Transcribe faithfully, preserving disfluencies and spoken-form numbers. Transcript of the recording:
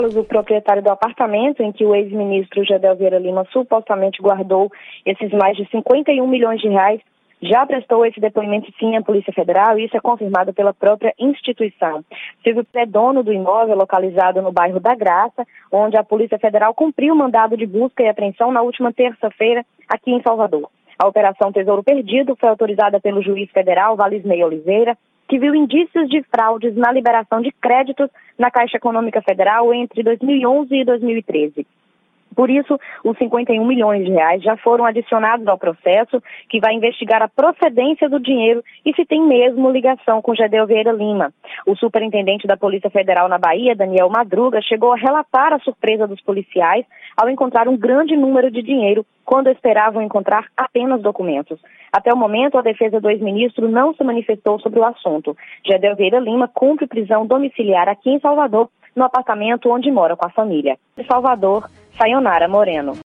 O proprietário do apartamento em que o ex-ministro Gedel Vieira Lima supostamente guardou esses mais de cinquenta e um milhões de reais já prestou esse depoimento sim à Polícia Federal e isso é confirmado pela própria instituição. Silvio é dono do imóvel localizado no bairro da Graça, onde a Polícia Federal cumpriu o mandado de busca e apreensão na última terça-feira aqui em Salvador. A Operação Tesouro Perdido foi autorizada pelo juiz federal Valisney Oliveira, que viu indícios de fraudes na liberação de créditos na Caixa Econômica Federal entre dois mil e onze e dois mil e treze. Por isso, os cinquenta e um milhões de reais já foram adicionados ao processo, que vai investigar a procedência do dinheiro e se tem mesmo ligação com Gedel Vieira Lima. O superintendente da Polícia Federal na Bahia, Daniel Madruga, chegou a relatar a surpresa dos policiais ao encontrar um grande número de dinheiro, quando esperavam encontrar apenas documentos. Até o momento, a defesa do ex-ministro não se manifestou sobre o assunto. Gedel Vieira Lima cumpre prisão domiciliar aqui em Salvador, no apartamento onde mora com a família. De Salvador, Sayonara Moreno.